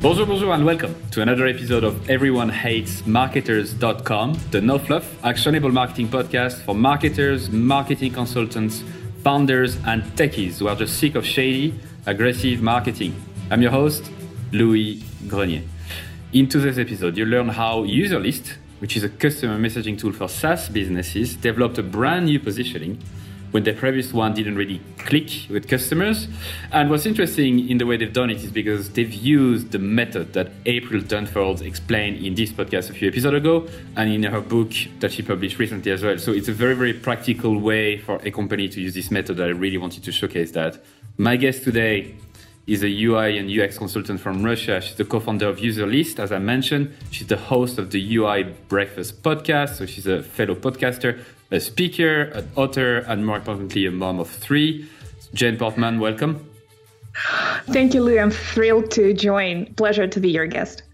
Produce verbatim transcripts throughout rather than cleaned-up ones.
Bonjour, bonjour, and welcome to another episode of Everyone Hates Marketers dot com, the no fluff, actionable marketing podcast for marketers, marketing consultants, founders, and techies who are just sick of shady, aggressive marketing. I'm your host, Louis Grenier. In today's episode, you'll learn how UserList, which is a customer messaging tool for SaaS businesses, developed a brand new positioning when the previous one didn't really click with customers. And what's interesting in the way they've done it is because they've used the method that April Dunford explained in this podcast a few episodes ago and in her book that she published recently as well. So it's a very, very practical way for a company to use this method that I really wanted to showcase that. My guest today is a U I and U X consultant from Russia. She's the co-founder of UserList, as I mentioned. She's the host of the U I Breakfast podcast. So she's a fellow podcaster, a speaker, an author, and more importantly, a mom of three. Jane Portman, welcome. Thank you, Lou. I'm thrilled to join. Pleasure to be your guest.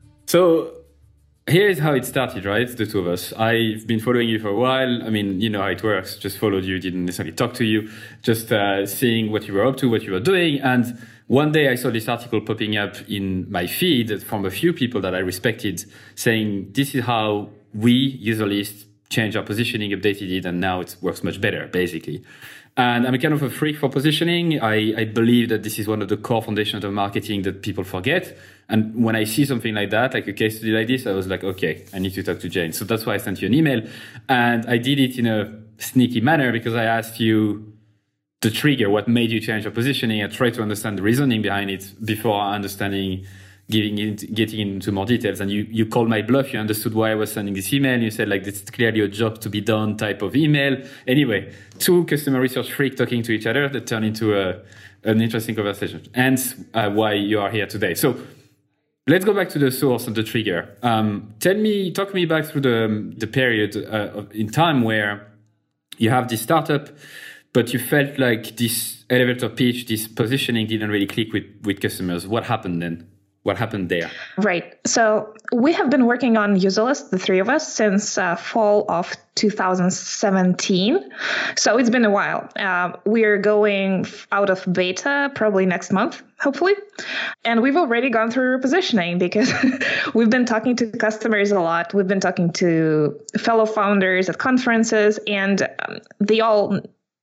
So here's how it started, right? The two of us. I've been following you for a while. I mean, you know how it works. Just followed you, didn't necessarily talk to you, just uh, seeing what you were up to, what you were doing. And one day I saw this article popping up in my feed from a few people that I respected saying, this is how we, UserList, changed our positioning, updated it, and now it works much better, basically. And I'm a kind of a freak for positioning. I, I believe that this is one of the core foundations of marketing that people forget. And when I see something like that, like a case study like this, I was like, okay, I need to talk to Jane. So that's why I sent you an email. And I did it in a sneaky manner because I asked you the trigger, what made you change your positioning. I tried to understand the reasoning behind it before understanding, giving it, getting into more details. And you, you called my bluff. You understood why I was sending this email. And you said, like, this is clearly a job to be done type of email. Anyway, two customer research freaks talking to each other that turned into a, an interesting conversation. Hence uh, why you are here today. So let's go back to the source of the trigger. Um, tell me, talk me back through the, the period uh, in time where you have this startup, but you felt like this elevator pitch, this positioning didn't really click with, with customers. What happened then? What happened there? Right. So we have been working on UserList, the three of us, since uh, fall of two thousand seventeen. So it's been a while. Uh, we're going out of beta probably next month, hopefully. And we've already gone through repositioning because we've been talking to customers a lot. We've been talking to fellow founders at conferences, and um, they all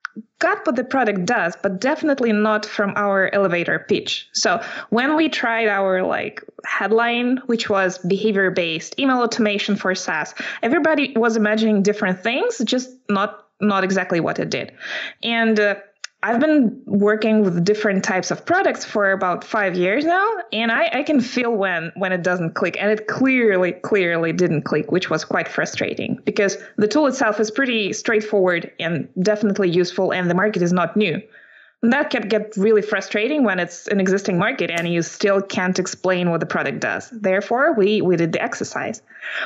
got what the product does, but definitely not from our elevator pitch. So when we tried our like headline, which was behavior-based email automation for SaaS, everybody was imagining different things, just not not exactly what it did. And uh, I've been working with different types of products for about five years now, and I, I can feel when when it doesn't click. And it clearly, clearly didn't click, which was quite frustrating because the tool itself is pretty straightforward and definitely useful, and the market is not new. And that can get really frustrating when it's an existing market and you still can't explain what the product does. Therefore, we, we did the exercise.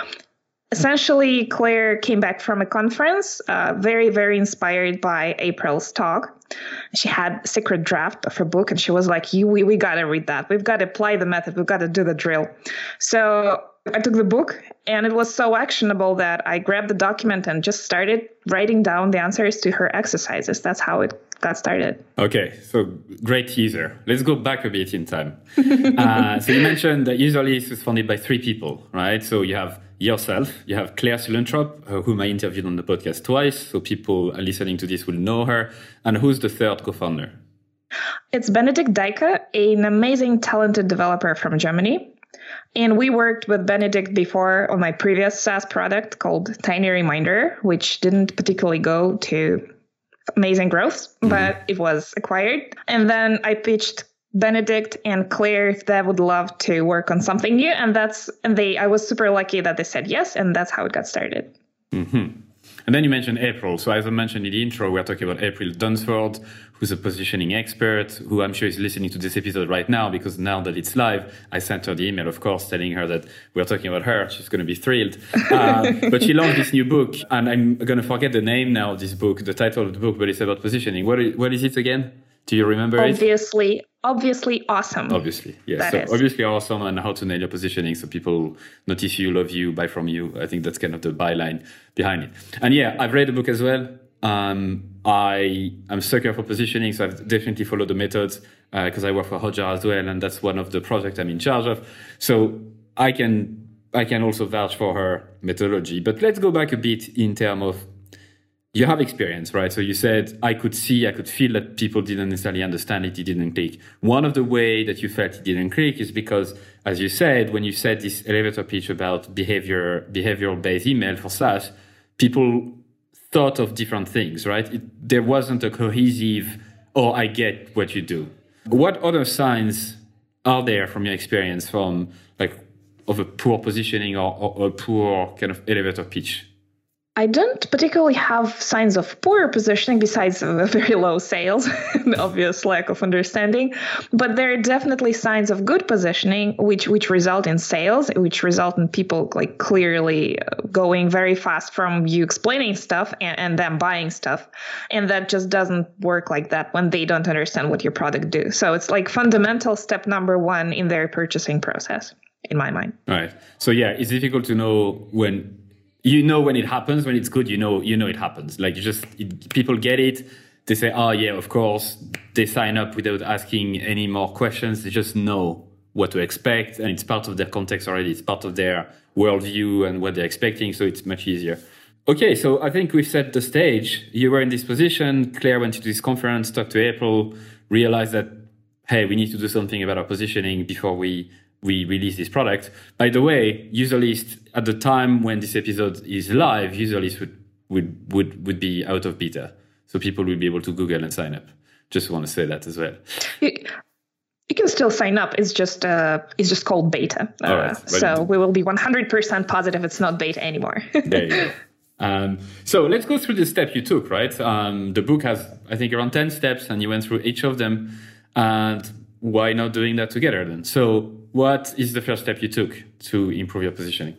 Essentially, Claire came back from a conference, uh, very, very inspired by April's talk. She had a secret draft of her book, and she was like, "You, we, we got to read that. We've got to apply the method. We've got to do the drill." So I took the book, and it was so actionable that I grabbed the document and just started writing down the answers to her exercises. That's how it got started. Okay, so great teaser. Let's go back a bit in time. uh, so you mentioned that UserList was founded by three people, right? So you have yourself, you have Claire Sulentrop, uh, whom I interviewed on the podcast twice, so people listening to this will know her. And who's the third co-founder? It's Benedikt Deike, an amazing, talented developer from Germany. And we worked with Benedikt before on my previous SaaS product called Tiny Reminder, which didn't particularly go to amazing growth, mm-hmm. but it was acquired. And then I pitched Benedikt and Claire if they would love to work on something new. And that's, and they, I was super lucky that they said yes. And that's how it got started. Mm-hmm. And then you mentioned April. So as I mentioned in the intro, we're talking about April Dunford, who's a positioning expert, who I'm sure is listening to this episode right now, because now that it's live, I sent her the email, of course, telling her that we're talking about her. She's going to be thrilled. Uh, but she launched this new book, and I'm going to forget the name now of this book, the title of the book, but it's about positioning. What is, what is it again? Do you remember obviously, it? Obviously awesome. Obviously, yes. That So is. obviously awesome, and how to nail your positioning so people notice you, love you, buy from you. I think that's kind of the byline behind it. And yeah, I've read the book as well. Um, I am a sucker for positioning, so I've definitely followed the methods because uh, I work for Hotjar as well, and that's one of the projects I'm in charge of. So I can I can also vouch for her methodology. But let's go back a bit in terms of, you have experience, right? So you said, I could see, I could feel that people didn't necessarily understand it, it didn't click. One of the way that you felt it didn't click is because, as you said, when you said this elevator pitch about behavior, behavioral-based email for SaaS, people thought of different things, right? It, there wasn't a cohesive, oh, I get what you do. What other signs are there from your experience from like of a poor positioning or, or, or a poor kind of elevator pitch? I don't particularly have signs of poor positioning besides a very low sales and obvious lack of understanding. But there are definitely signs of good positioning, which which result in sales, which result in people like clearly going very fast from you explaining stuff and, and them buying stuff. And that just doesn't work like that when they don't understand what your product do. So it's like fundamental step number one in their purchasing process, in my mind. Right. So yeah, it's difficult to know when... You know when it happens, when it's good, you know you know it happens. Like you just, it, people get it. They say, oh yeah, of course. They sign up without asking any more questions. They just know what to expect. And it's part of their context already. It's part of their worldview and what they're expecting. So it's much easier. Okay, so I think we've set the stage. You were in this position. Claire went to this conference, talked to April, realized that, hey, we need to do something about our positioning before we... we release this product. By the way, UserList, at the time when this episode is live, UserList would, would, would, would be out of beta. So people will be able to Google and sign up. Just want to say that as well. You, you can still sign up. It's just uh, it's just called beta. Uh, All right. So we will be one hundred percent positive it's not beta anymore. There you go. Um, so let's go through the step you took, right? Um, the book has, I think, around ten steps, and you went through each of them. And why not doing that together then? So what is the first step you took to improve your positioning?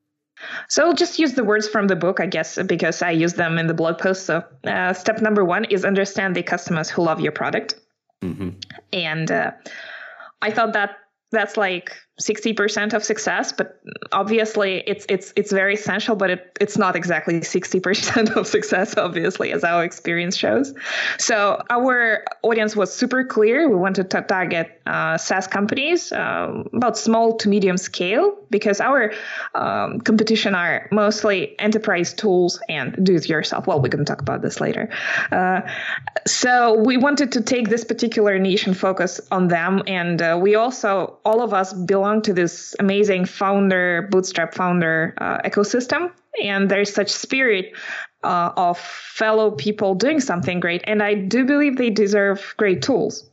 So I'll just use the words from the book, I guess, because I use them in the blog post. So uh, step number one is understand the customers who love your product. Mm-hmm. And uh, I thought that that's like sixty percent of success, but obviously it's it's it's very essential, but it, it's not exactly sixty percent of success, obviously, as our experience shows. So our audience was super clear. We wanted to target uh, SaaS companies, um, about small to medium scale, because our um, competition are mostly enterprise tools and do-it-yourself. Well, we can talk about this later. Uh, so we wanted to take this particular niche and focus on them. And uh, we also, all of us belong to this amazing founder, bootstrap founder uh, ecosystem. And there's such spirit uh, of fellow people doing something great. And I do believe they deserve great tools.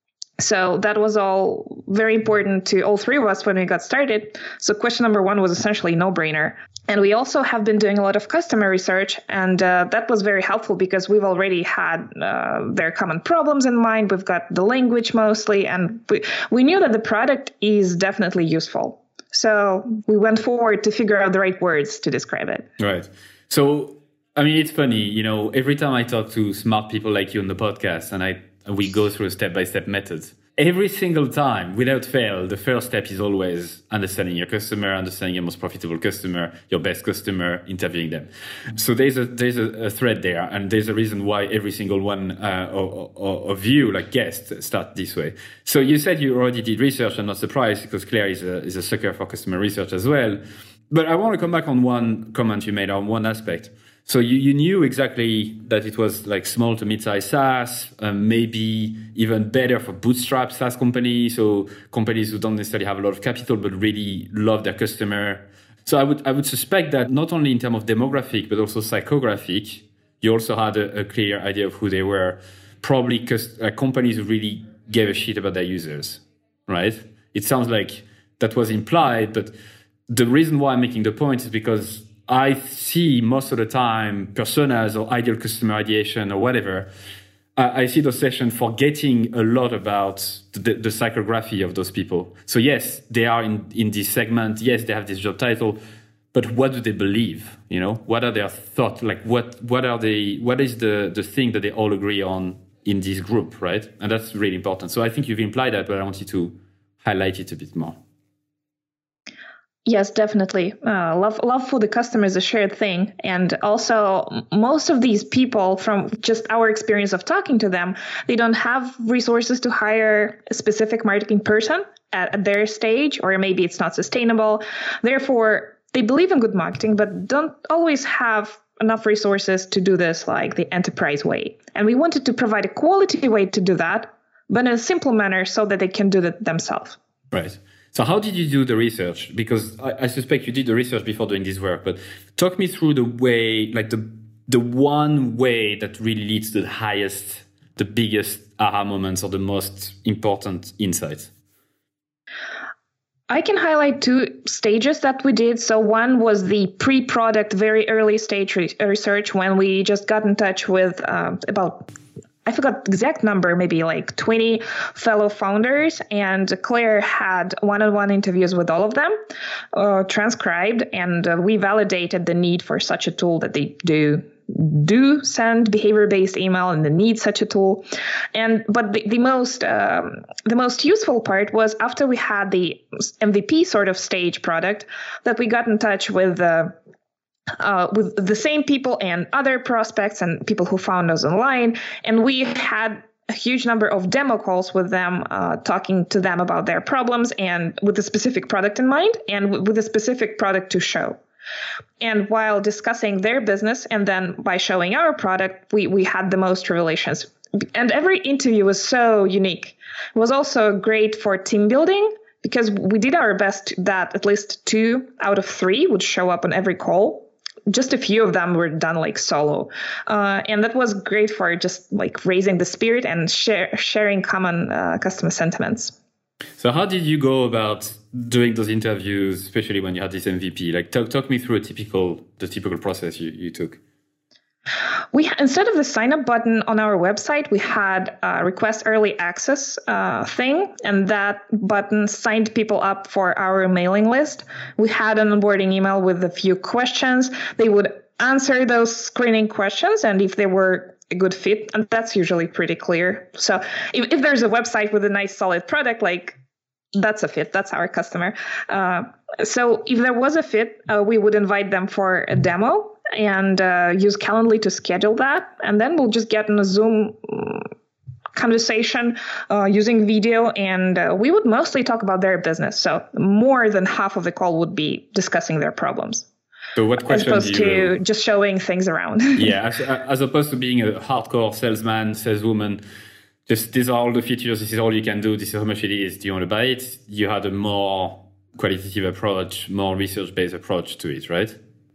So that was all very important to all three of us when we got started. So question number one was essentially no-brainer. And we also have been doing a lot of customer research, and uh, that was very helpful because we've already had uh, their common problems in mind. We've got the language mostly, and we, we knew that the product is definitely useful. So we went forward to figure out the right words to describe it. Right. So, I mean, it's funny, you know, every time I talk to smart people like you on the podcast and I we go through a step-by-step method, every single time, without fail, the first step is always understanding your customer, understanding your most profitable customer, your best customer, interviewing them. So there's a there's a, a thread there, and there's a reason why every single one uh, of, of you, like guests, start this way. So you said you already did research. I'm not surprised because Claire is a, is a sucker for customer research as well. But I want to come back on one comment you made on one aspect. So you, you knew exactly that it was like small to mid-sized SaaS, um, maybe even better for bootstrap SaaS companies, so companies who don't necessarily have a lot of capital but really love their customer. So I would I would suspect that not only in terms of demographic but also psychographic, you also had a, a clear idea of who they were. Probably cus- uh, companies who really gave a shit about their users, right? It sounds like that was implied, but the reason why I'm making the point is because I see most of the time personas or ideal customer ideation or whatever. Uh, I see those sessions forgetting a lot about the, the psychography of those people. So yes, they are in, in this segment. Yes, they have this job title, but what do they believe? You know, what are their thoughts? Like what, what are they, what is the, the thing that they all agree on in this group, right? And that's really important. So I think you've implied that, but I want you to highlight it a bit more. Yes, definitely. Uh, love, love for the customer is a shared thing. And also, most of these people, from just our experience of talking to them, they don't have resources to hire a specific marketing person at, at their stage, or maybe it's not sustainable. Therefore, they believe in good marketing, but don't always have enough resources to do this like the enterprise way. And we wanted to provide a quality way to do that, but in a simple manner so that they can do it themselves. Right. So how did you do the research? Because I, I suspect you did the research before doing this work, but talk me through the way, like the the one way that really leads to the highest, the biggest aha moments or the most important insights. I can highlight two stages that we did. So one was the pre-product, very early stage re- research when we just got in touch with uh, about I forgot the exact number, maybe like twenty fellow founders, and Claire had one-on-one interviews with all of them, uh, transcribed, and uh, we validated the need for such a tool, that they do do send behavior-based email and they need such a tool. And but the, the most um, the most useful part was after we had the M V P sort of stage product, that we got in touch with uh, Uh, with the same people and other prospects and people who found us online. And we had a huge number of demo calls with them, uh, talking to them about their problems and with a specific product in mind and w- with a specific product to show. And while discussing their business and then by showing our product, we, we had the most revelations. And every interview was so unique. It was also great for team building, because we did our best that at least two out of three would show up on every call. Just a few of them were done like solo. Uh, and that was great for just like raising the spirit and share, sharing common uh, customer sentiments. So how did you go about doing those interviews, especially when you had this M V P? Like talk, talk me through a typical, the typical process you, you took. We instead of the sign up button on our website, we had a request early access uh, thing, and that button signed people up for our mailing list. We had an onboarding email with a few questions. They would answer those screening questions, and if they were a good fit, and that's usually pretty clear. So if, if there's a website with a nice solid product, like that's a fit, that's our customer. Uh, so if there was a fit, uh, we would invite them for a demo and uh, use Calendly to schedule that. And then we'll just get in a Zoom conversation uh, using video, and uh, we would mostly talk about their business. So more than half of the call would be discussing their problems. So what question as opposed do you... to just showing things around. Yeah, as, as opposed to being a hardcore salesman, saleswoman, just these are all the features, this is all you can do, this is how much it is, do you want to buy it? You had a more qualitative approach, more research-based approach to it, right?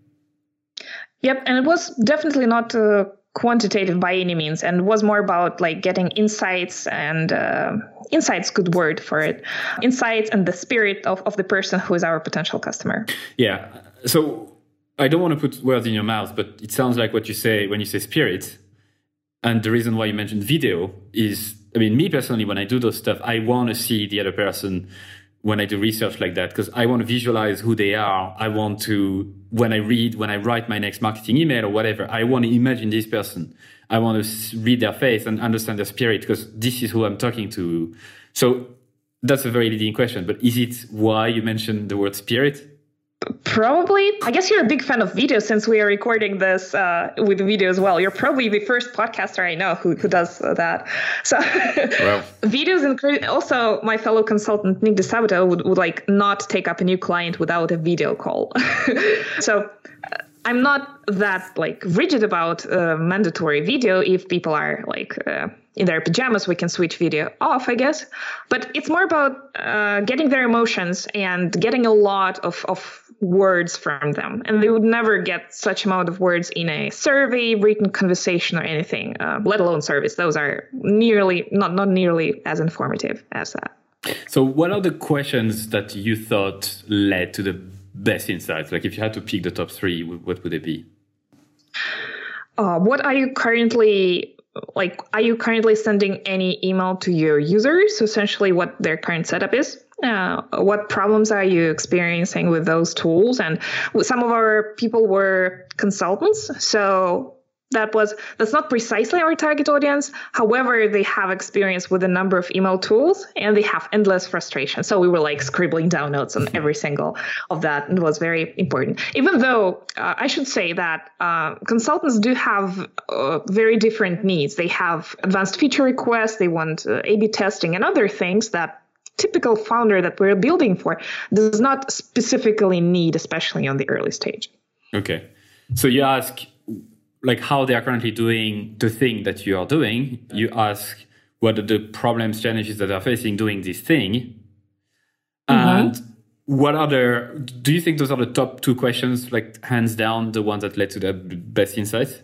Yep, and it was definitely not uh, quantitative by any means, and was more about like getting insights and uh, insights, good word for it, insights and the spirit of, of the person who is our potential customer. Yeah, so I don't want to put words in your mouth, but it sounds like what you say when you say spirit. And the reason why you mentioned video is, I mean, me personally, when I do those stuff, I want to see the other person when I do research like that, because I want to visualize who they are. I want to, when I read, when I write my next marketing email or whatever, I want to imagine this person. I want to read their face and understand their spirit, because this is who I'm talking to. So that's a very leading question, but is it why you mentioned the word spirit? Probably. I guess you're a big fan of video, since we are recording this uh, with video as well. You're probably the first podcaster I know who, who does uh, that. So well. Videos, and also my fellow consultant, Nick DeSabato, would, would like not take up a new client without a video call. So uh, I'm not that like rigid about uh, mandatory video. If people are like uh, in their pajamas, we can switch video off, I guess. But it's more about uh, getting their emotions and getting a lot of, of words from them. And they would never get such amount of words in a survey, written conversation, or anything, uh, let alone service. Those are nearly, not, not nearly as informative as that. So what are the questions that you thought led to the best insights? Like if you had to pick the top three, what would they be? Uh, what are you currently... Like, are you currently sending any email to your users? So essentially what their current setup is. Uh, what problems are you experiencing with those tools? And some of our people were consultants. So That was that's not precisely our target audience. However, they have experience with a number of email tools and they have endless frustration. So we were like scribbling down notes on every single of that. And it was very important. Even though uh, I should say that uh, consultants do have uh, very different needs. They have advanced feature requests. They want uh, A B testing and other things that typical founder that we're building for does not specifically need, especially on the early stage. Okay. So you ask like how they are currently doing the thing that you are doing. You ask what are the problems, challenges that they are facing doing this thing. And mm-hmm. what are the, do you think those are the top two questions, like hands down, the ones that led to the best insights?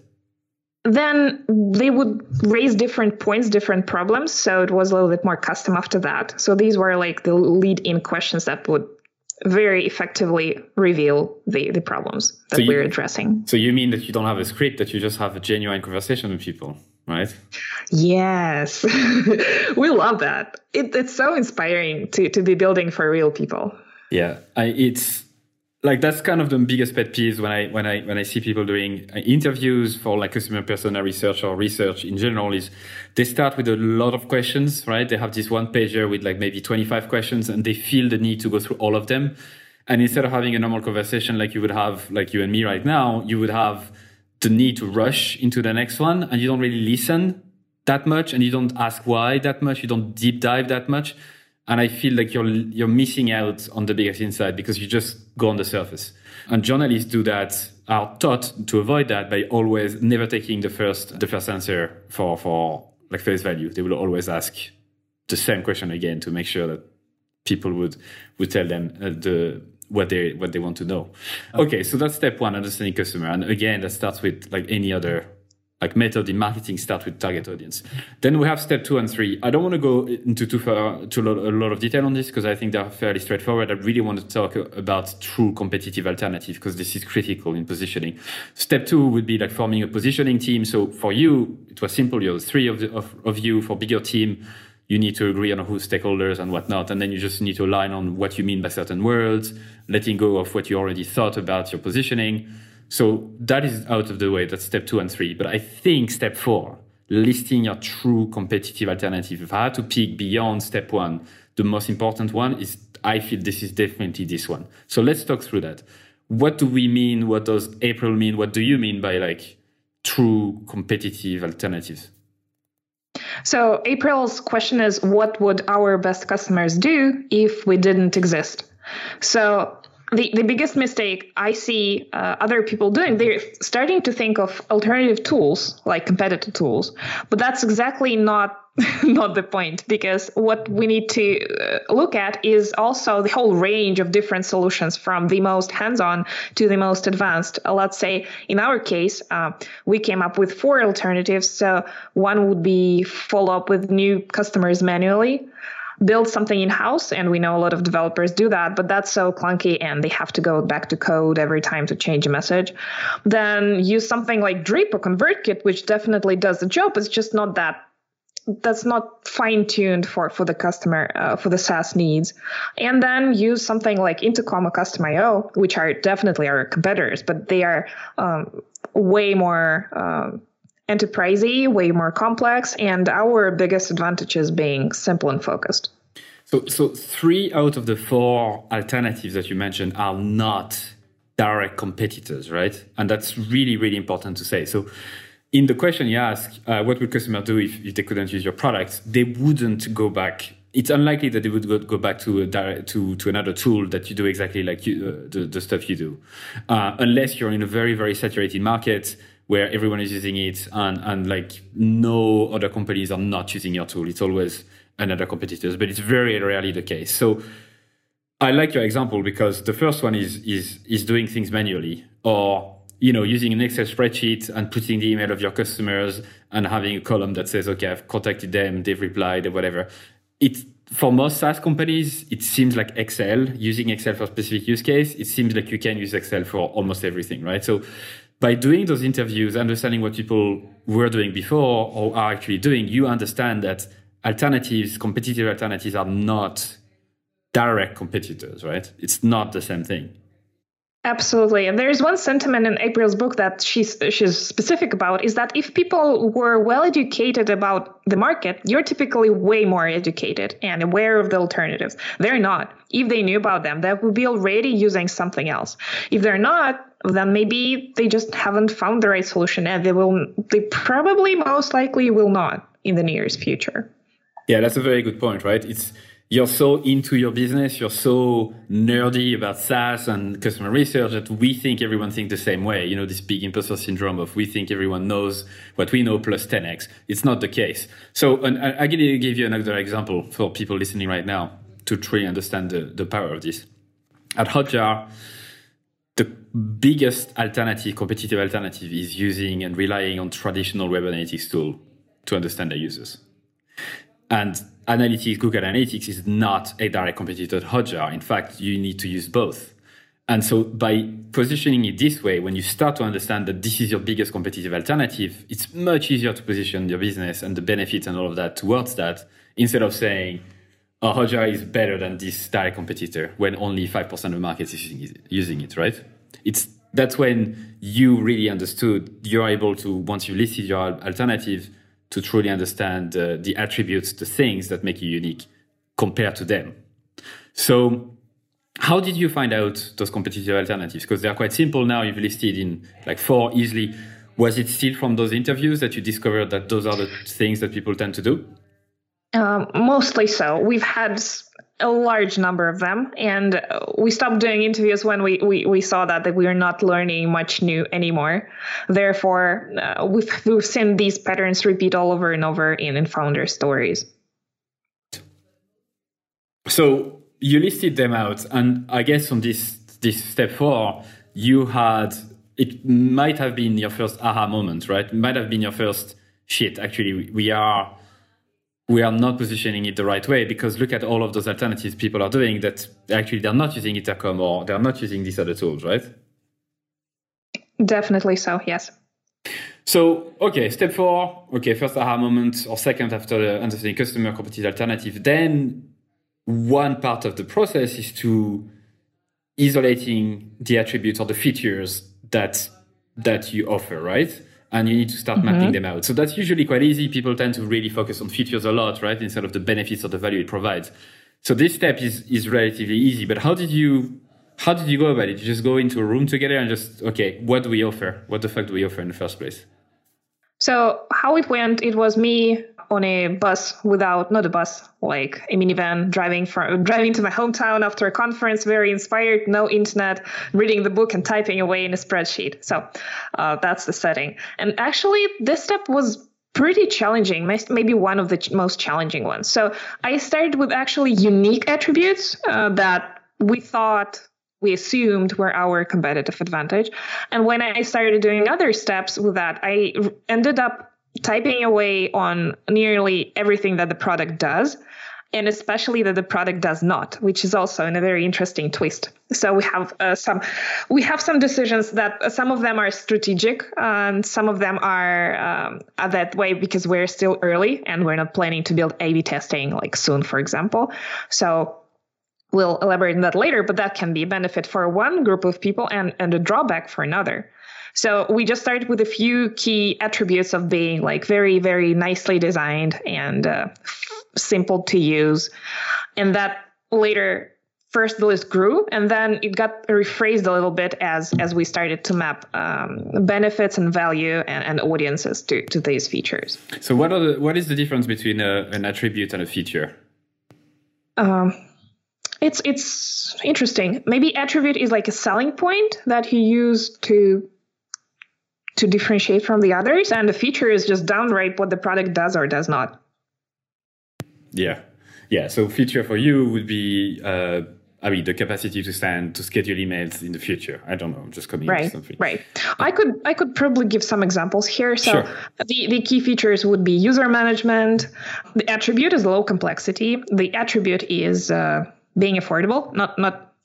Then they would raise different points, different problems. So it was a little bit more custom after that. So these were like the lead-in questions that would very effectively reveal the, the problems that so you, we're addressing. So you mean that you don't have a script, that you just have a genuine conversation with people, right? Yes. We love that. It, it's so inspiring to, to be building for real people. Yeah, I, it's like that's kind of the biggest pet peeves when I when I when I see people doing interviews for like customer persona research or research in general is they start with a lot of questions, right? They have this one pager with like maybe twenty-five questions and they feel the need to go through all of them. And instead of having a normal conversation like you would have, like you and me right now, you would have the need to rush into the next one and you don't really listen that much and you don't ask why that much. You don't deep dive that much. And I feel like you're you're missing out on the biggest insight because you just go on the surface. And journalists do that, are taught to avoid that by always never taking the first the first answer for, for like face value. They will always ask the same question again to make sure that people would would tell them uh, the what they what they want to know. Okay, so that's step one, understanding customer. And again, that starts with like any other like method in marketing, start with target audience. Then we have step two and three. I don't want to go into too far, to a lot of detail on this because I think they're fairly straightforward. I really want to talk about true competitive alternative because this is critical in positioning. Step two would be like forming a positioning team. So for you, it was simple. You have three of, the, of, of you. For bigger team, you need to agree on who stakeholders and whatnot. And then you just need to align on what you mean by certain words, letting go of what you already thought about your positioning. So that is out of the way. That's step two and three. But I think step four, listing your true competitive alternative. If I had to pick beyond step one, the most important one is, I feel this is definitely this one. So let's talk through that. What do we mean? What does April mean? What do you mean by like true competitive alternatives? So April's question is, what would our best customers do if we didn't exist? So The, the biggest mistake I see uh, other people doing, they're starting to think of alternative tools, like competitive tools. But that's exactly not not the point, because what we need to uh, look at is also the whole range of different solutions, from the most hands-on to the most advanced. Uh, let's say in our case, uh, we came up with four alternatives. So one would be follow up with new customers manually, build something in-house, and we know a lot of developers do that, but that's so clunky and they have to go back to code every time to change a message. Then use something like Drip or ConvertKit, which definitely does the job. It's just not that, that's not fine-tuned for, for the customer, uh, for the SaaS needs. And then use something like Intercom or Custom I O, which are definitely our competitors, but they are um, way more um, enterprisey, way more complex, and our biggest advantage is being simple and focused. So, so three out of the four alternatives that you mentioned are not direct competitors, right? And that's really, really important to say. So in the question you ask, uh, what would customers do if, if they couldn't use your products? They wouldn't go back. It's unlikely that they would go, go back to, a direct, to to another tool that you do exactly like you, uh, the, the stuff you do, uh, unless you're in a very, very saturated market where everyone is using it and, and like no other companies are not using your tool. It's always another competitors, but it's very rarely the case. So I like your example because the first one is is is doing things manually, or you know, using an Excel spreadsheet and putting the email of your customers and having a column that says, okay, I've contacted them, they've replied, or whatever. It's for most SaaS companies, it seems like Excel, using Excel for a specific use case, it seems like you can use Excel for almost everything, right? So by doing those interviews, understanding what people were doing before or are actually doing, you understand that alternatives, competitive alternatives, are not direct competitors, right? It's not the same thing. Absolutely. And there's one sentiment in April's book that she's she's specific about is that if people were well educated about the market, you're typically way more educated and aware of the alternatives. They're not. If they knew about them, they would be already using something else. If they're not, then maybe they just haven't found the right solution, and they will they probably most likely will not in the nearest future. Yeah, that's a very good point, right? It's You're so into your business, you're so nerdy about SaaS and customer research that we think everyone thinks the same way. You know, this big imposter syndrome of we think everyone knows what we know plus ten x. It's not the case. So and I, I give you another example for people listening right now to truly understand the, the power of this. At Hotjar, the biggest alternative, competitive alternative, is using and relying on traditional web analytics tool to understand their users. And Analytics, Google Analytics is not a direct competitor to Hotjar. In fact, you need to use both. And so by positioning it this way, when you start to understand that this is your biggest competitive alternative, it's much easier to position your business and the benefits and all of that towards that, instead of saying, oh, Hotjar is better than this direct competitor when only five percent of the market is using it, using it, right? It's that's when you really understood, you're able to, once you listed your alternative, to truly understand uh, the attributes, the things that make you unique compared to them. So how did you find out those competitive alternatives? Because they're quite simple now. You've listed in like four easily. Was it still from those interviews that you discovered that those are the things that people tend to do? Um, mostly so. We've had a large number of them, and we stopped doing interviews when we, we, we saw that, that we are not learning much new anymore. Therefore, uh, we've, we've seen these patterns repeat all over and over in, in founder stories. So you listed them out, and I guess on this this step four, you had, it might have been your first aha moment, right? It might have been your first shit. Actually, we are we are not positioning it the right way, because look at all of those alternatives people are doing that actually they're not using Intercom or they're not using these other tools, right? Definitely so, yes. So, okay, step four, okay, first aha moment, or second after the understanding customer competitive alternative. Then one part of the process is to isolating the attributes or the features that that you offer, right? And you need to start mm-hmm. mapping them out. So that's usually quite easy. People tend to really focus on features a lot, right? Instead of the benefits or the value it provides. So this step is is relatively easy. But how did you how did you go about it? You just go into a room together and just, okay, what do we offer? What the fuck do we offer in the first place? So how it went, it was me on a bus without, not a bus, like a minivan, driving from driving to my hometown after a conference, very inspired, no internet, reading the book and typing away in a spreadsheet. So uh, that's the setting. And actually, this step was pretty challenging, maybe one of the ch- most challenging ones. So I started with actually unique attributes uh, that we thought, we assumed were our competitive advantage. And when I started doing other steps with that, I ended up typing away on nearly everything that the product does, and especially that the product does not, which is also in a very interesting twist. So we have uh, some we have some decisions that uh, some of them are strategic, and some of them are um, are that way because we're still early and we're not planning to build A B testing like soon, for example. So we'll elaborate on that later, but that can be a benefit for one group of people and, and a drawback for another. So we just started with a few key attributes of being like very, very nicely designed and uh, simple to use. And that later, first the list grew, and then it got rephrased a little bit as as we started to map um, benefits and value and, and audiences to, to these features. So what are the, what is the difference between a, an attribute and a feature? Um. It's it's interesting. Maybe attribute is like a selling point that you use to to differentiate from the others, and the feature is just downright what the product does or does not. Yeah, yeah. So feature for you would be, uh, I mean, the capacity to send to schedule emails in the future. I don't know, just coming right, up with something. Right. I could I could probably give some examples here. So sure. the the key features would be user management. The attribute is low complexity. The attribute is uh, being affordable, not not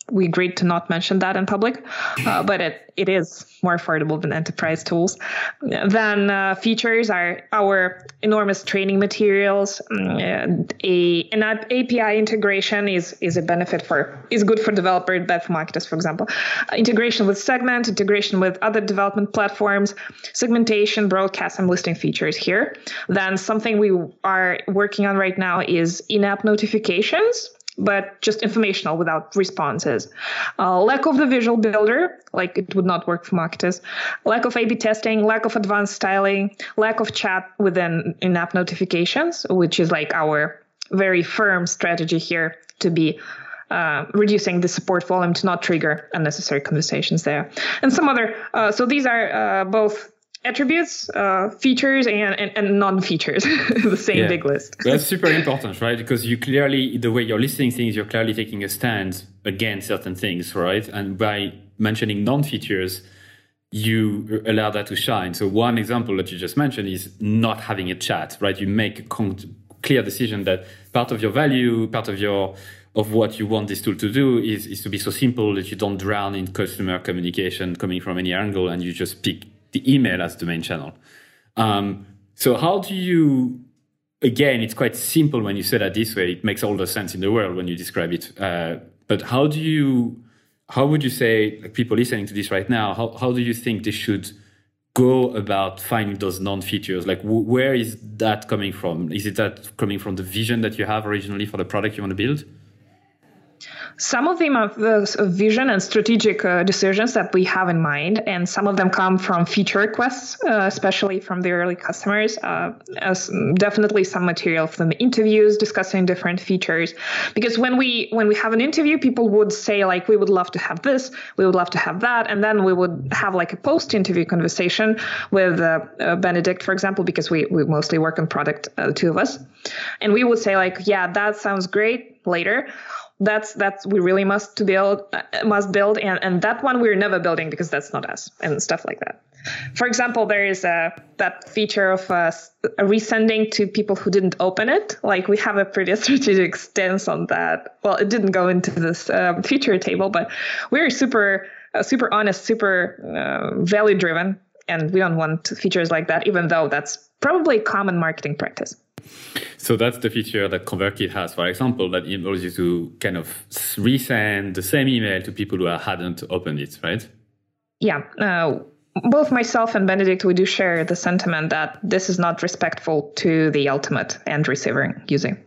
we agreed to not mention that in public, uh, but it, it is more affordable than enterprise tools. Then uh, features are our enormous training materials. Um, a an A P I integration is is a benefit for is good for developers, bad for marketers, for example. Uh, integration with Segment, integration with other development platforms, segmentation, broadcast, and listing features here. Then something we are working on right now is in-app notifications, but just informational without responses. Uh, lack of the visual builder, like it would not work for marketers. Lack of A B testing, lack of advanced styling, lack of chat within in-app notifications, which is like our very firm strategy here to be uh, reducing the support volume to not trigger unnecessary conversations there. And some other, uh, so these are uh, both attributes, uh, features, and, and, and non-features, the same yeah. big list. That's super important, right? Because you clearly, the way you're listing things, you're clearly taking a stand against certain things, right? And by mentioning non-features, you allow that to shine. So one example that you just mentioned is not having a chat, right? You make a con- clear decision that part of your value, part of your of what you want this tool to do is, is to be so simple that you don't drown in customer communication coming from any angle, and you just pick the email as the main channel. Um, so how do you, again, it's quite simple when you say that this way, it makes all the sense in the world when you describe it. Uh, but how do you, how would you say, like people listening to this right now, how, how do you think they should go about finding those non-features? Like w- where is that coming from? Is it that coming from the vision that you have originally for the product you want to build? Some of them are the vision and strategic uh, decisions that we have in mind, and some of them come from feature requests, uh, especially from the early customers. Uh, as definitely some material from the interviews discussing different features, because when we when we have an interview, people would say like, we would love to have this, we would love to have that, and then we would have like a post-interview conversation with uh, uh, Benedict, for example, because we we mostly work on product, uh, the two of us, and we would say like, yeah, that sounds great. Later. That's that's we really must to build uh, must build and, and that one we're never building because that's not us and stuff like that. For example, there is a that feature of uh, resending to people who didn't open it. Like we have a pretty strategic stance on that. Well, it didn't go into this uh, feature table, but we're super uh, super honest, super uh, value driven, and we don't want features like that, even though that's probably common marketing practice. So that's the feature that ConvertKit has, for example, that enables you to kind of resend the same email to people who hadn't opened it, right? Yeah. Uh, both myself and Benedict, we do share the sentiment that this is not respectful to the ultimate end receiver using.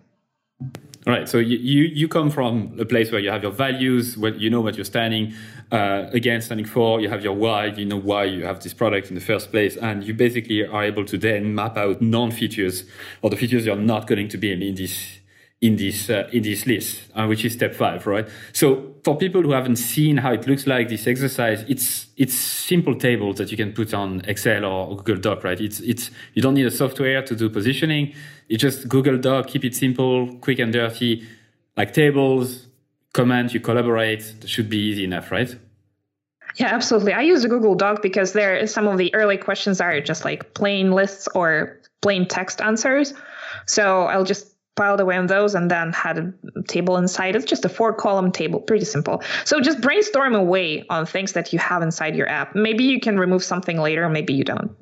All right. So you, you, you come from a place where you have your values, where you know what you're standing uh, against, standing for. You have your why, you know why you have this product in the first place. And you basically are able to then map out non-features or the features you're not going to be in, in this in this uh, in this list, uh, which is step five, right? So for people who haven't seen how it looks like, this exercise, it's it's simple tables that you can put on Excel or Google Doc, right? It's it's you don't need a software to do positioning. It's just Google Doc, keep it simple, quick and dirty, like tables, comment, you collaborate. That should be easy enough, right? Yeah, absolutely. I use a Google Doc because there some of the early questions are just like plain lists or plain text answers. So I'll just piled away on those and then had a table inside. It's just a four column table, pretty simple. So just brainstorm away on things that you have inside your app. Maybe you can remove something later, maybe you don't.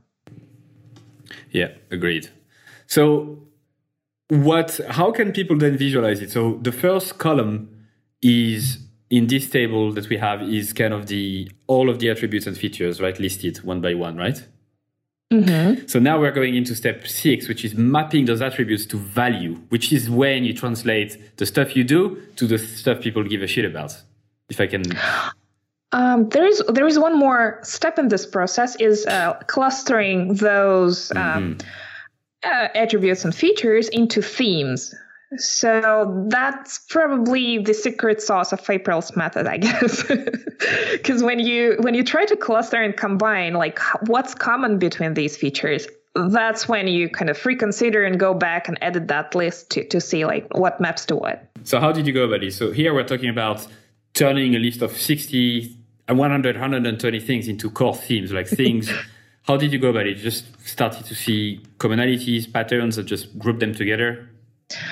Yeah, agreed. So what, how can people then visualize it? So the first column is in this table that we have is kind of the, all of the attributes and features, right? Listed one by one, right? Mm-hmm. So now we're going into step six, which is mapping those attributes to value, which is when you translate the stuff you do to the stuff people give a shit about. If I can. Um, there is there is one more step in this process is uh, clustering those um, mm-hmm. uh, attributes and features into themes. So that's probably the secret sauce of April's method, I guess. Because when you when you try to cluster and combine, like what's common between these features, that's when you kind of reconsider and go back and edit that list to, to see like what maps to what. So how did you go about it? So here we're talking about turning a list of sixty, one hundred, one hundred twenty things into core themes, like things. How did you go about it? You just started to see commonalities, patterns, and just group them together?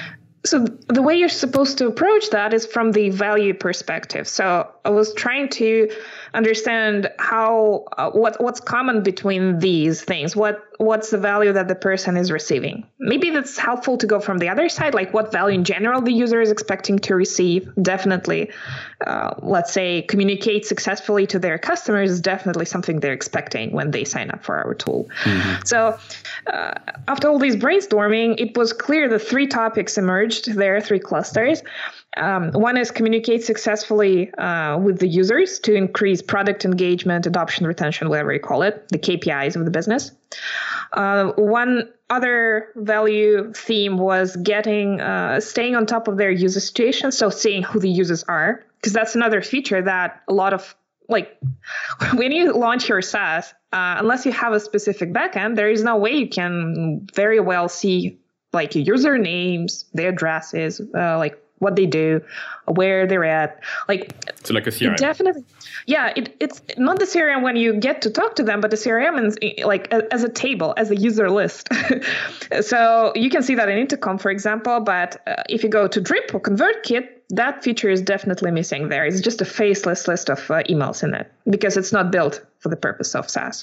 So the way you're supposed to approach that is from the value perspective. So I was trying to understand how uh, what what's common between these things. What what's the value that the person is receiving? Maybe that's helpful to go from the other side, like what value in general the user is expecting to receive. Definitely, uh, let's say communicate successfully to their customers is definitely something they're expecting when they sign up for our tool. Mm-hmm. So uh, after all this brainstorming, it was clear that three topics emerged. There are three clusters. Um, one is communicate successfully uh, with the users to increase product engagement, adoption, retention, whatever you call it, the K P Is of the business. Uh, one other value theme was getting, uh, staying on top of their user situation. So seeing who the users are, because that's another feature that a lot of, like when you launch your SaaS, uh, unless you have a specific backend, there is no way you can very well see like your usernames, their addresses, uh, like what they do, where they're at. Like, so like a C R M. Definitely. Yeah, it, it's not the C R M when you get to talk to them, but the C R M is like a, as a table, as a user list. So you can see that in Intercom, for example, but uh, if you go to Drip or ConvertKit, that feature is definitely missing there. It's just a faceless list of uh, emails in it because it's not built for the purpose of SaaS.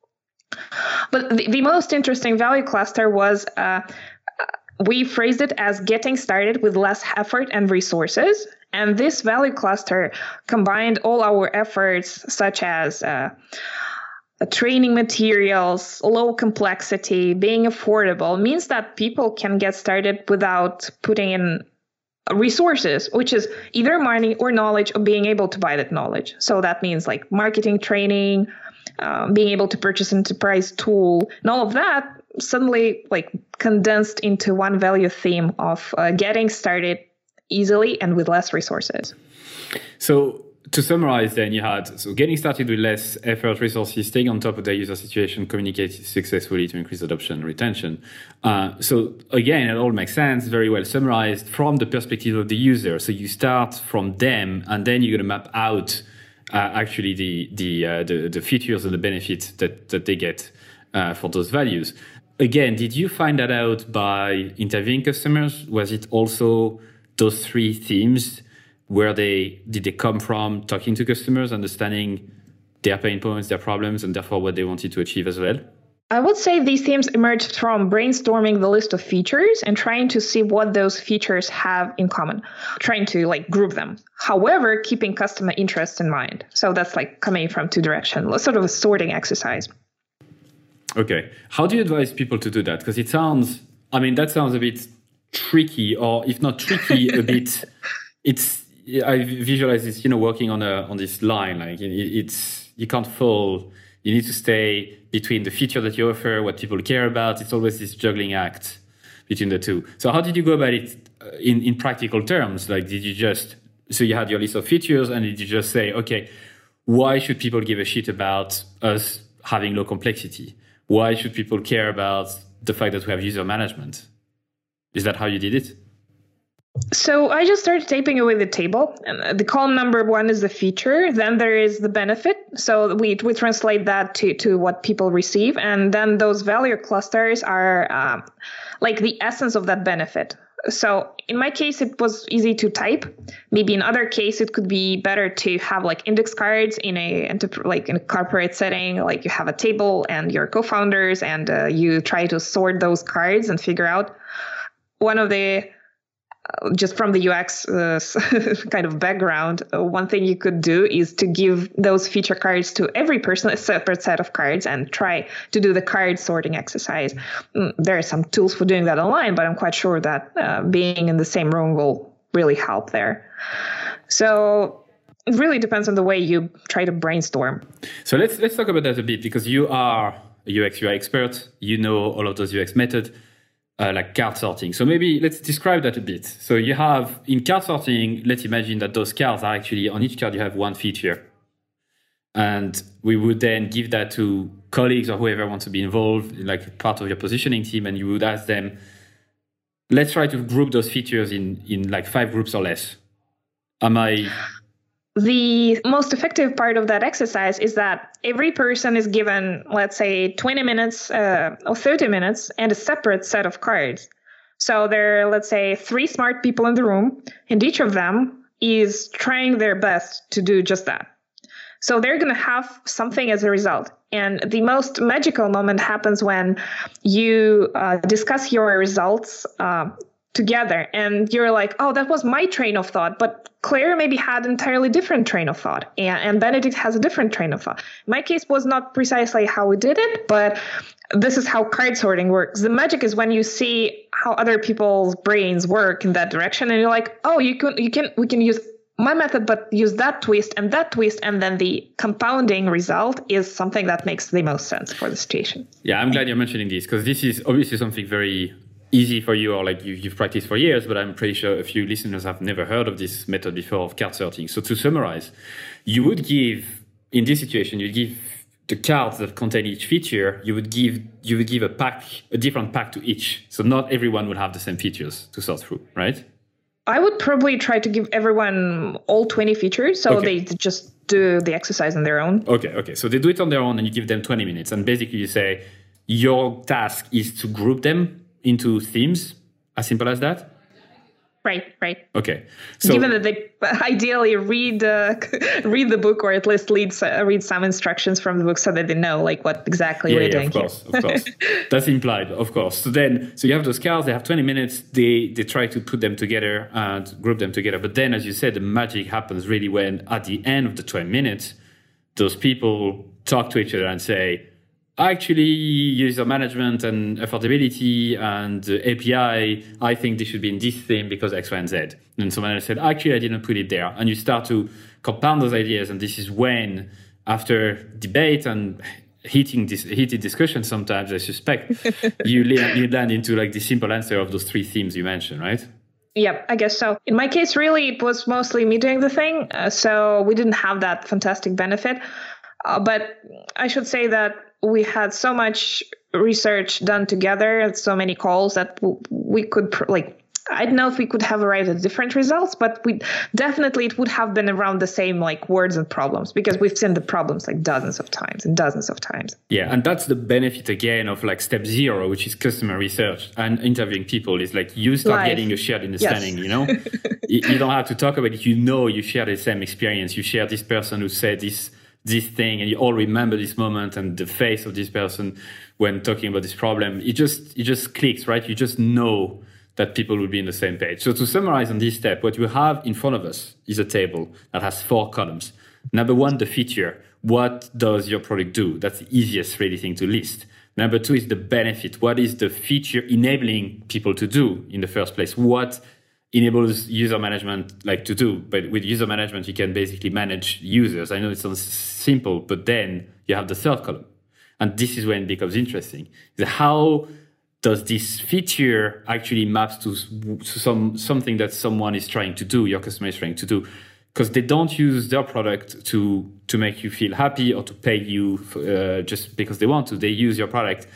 But the, the most interesting value cluster was uh, we phrased it as getting started with less effort and resources. And this value cluster combined all our efforts, such as uh, training materials, low complexity, being affordable, means that people can get started without putting in resources, which is either money or knowledge or being able to buy that knowledge. So that means like marketing training, uh, being able to purchase an enterprise tool, and all of that suddenly like condensed into one value theme of uh, getting started easily and with less resources. So to summarize, then you had so getting started with less effort, resources, staying on top of the user situation, communicate successfully to increase adoption and retention. Uh, so again, it all makes sense, very well summarized from the perspective of the user. So you start from them, and then you're going to map out uh, actually the the, uh, the the features and the benefits that that they get uh, for those values. Again, did you find that out by interviewing customers? Was it also those three themes? Where they did they come from, talking to customers, understanding their pain points, their problems, and therefore what they wanted to achieve as well? I would say these themes emerged from brainstorming the list of features and trying to see what those features have in common, trying to like group them. However, keeping customer interest in mind. So that's like coming from two directions, sort of a sorting exercise. Okay. How do you advise people to do that? Because it sounds, I mean, that sounds a bit tricky, or if not tricky, a bit, it's, I visualize this, you know, working on a on this line. Like it's you can't fall. You need to stay between the feature that you offer, what people care about. It's always this juggling act between the two. So how did you go about it in in practical terms? Like, did you just so you had your list of features, and did you just say, okay, why should people give a shit about us having low complexity? Why should people care about the fact that we have user management? Is that how you did it? So I just started typing away the table. And the column number one is the feature. Then there is the benefit. So we we translate that to, to what people receive. And then those value clusters are um, like the essence of that benefit. So in my case, it was easy to type. Maybe in other case, it could be better to have like index cards in a like in a corporate setting. Like you have a table and your co-founders, and uh, you try to sort those cards and figure out one of the Uh, just from the U X uh, kind of background, uh, one thing you could do is to give those feature cards to every person, a separate set of cards, and try to do the card sorting exercise. Mm, there are some tools for doing that online, but I'm quite sure that uh, being in the same room will really help there. So it really depends on the way you try to brainstorm. So let's let's talk about that a bit, because you are a U X U I expert. You know all of those U X methods. Uh, like card sorting. So maybe let's describe that a bit. So you have, in card sorting, let's imagine that those cards are actually, on each card you have one feature. And we would then give that to colleagues or whoever wants to be involved, like part of your positioning team, and you would ask them, let's try to group those features in, in like five groups or less. Am I... The most effective part of that exercise is that every person is given, let's say, twenty minutes uh, or thirty minutes and a separate set of cards. So there are, let's say, three smart people in the room, and each of them is trying their best to do just that. So they're going to have something as a result. And the most magical moment happens when you uh, discuss your results uh, together, and you're like, oh, that was my train of thought, but Claire maybe had an entirely different train of thought, and, and Benedict has a different train of thought. My case was not precisely how we did it, but this is how card sorting works. The magic is when you see how other people's brains work in that direction, and you're like, oh, you can, you can, we can use my method, but use that twist and that twist, and then the compounding result is something that makes the most sense for the situation. Yeah, I'm glad you're mentioning this, because this is obviously something very easy for you, or like you, you've practiced for years, but I'm pretty sure a few listeners have never heard of this method before of card sorting. So to summarize, you would give, in this situation, you'd give the cards that contain each feature, you would give you would give a pack, a different pack to each. So not everyone would have the same features to sort through, right? I would probably try to give everyone all twenty features, so okay. They just do the exercise on their own. Okay, okay. So they do it on their own, and you give them twenty minutes. And basically you say, your task is to group them into themes, as simple as that? Right, right. Okay. So, given that they ideally read uh, read the book, or at least read, uh, read some instructions from the book, so that they know like what exactly yeah, we're yeah, doing of course, here. Of course, that's implied, of course. So then, so you have those cards, they have twenty minutes, they, they try to put them together and group them together. But then, as you said, the magic happens really when at the end of the twenty minutes, those people talk to each other and say, actually, user management and affordability and uh, A P I, I think they should be in this theme because X, Y, and Z. And someone else said, actually, I didn't put it there. And you start to compound those ideas. And this is when, after debate and heating this, heated discussion sometimes, I suspect, you, land, you land into like the simple answer of those three themes you mentioned, right? Yeah, I guess so. In my case, really, it was mostly me doing the thing. Uh, so we didn't have that fantastic benefit. Uh, but I should say that we had so much research done together and so many calls that we could, like, I don't know if we could have arrived at different results, but we definitely, it would have been around the same like words and problems, because we've seen the problems like dozens of times and dozens of times. Yeah. And that's the benefit again of like step zero, which is customer research and interviewing people, is like you start Live. getting a shared understanding, Yes. you know, you, you don't have to talk about it. You know, you share the same experience. You share this person who said this, this thing, and you all remember this moment and the face of this person when talking about this problem. It just, it just clicks, right? You just know that people will be in the same page. So to summarize on this step, what you have in front of us is a table that has four columns. Number one, the feature. What does your product do? That's the easiest really thing to list. Number two is the benefit. What is the feature enabling people to do in the first place? What enables user management like to do? But with user management, you can basically manage users. I know it sounds simple, but then you have the third column. And this is when it becomes interesting. How does this feature actually maps to, to some something that someone is trying to do, your customer is trying to do? Because they don't use their product to, to make you feel happy or to pay you for, uh, just because they want to. They use your product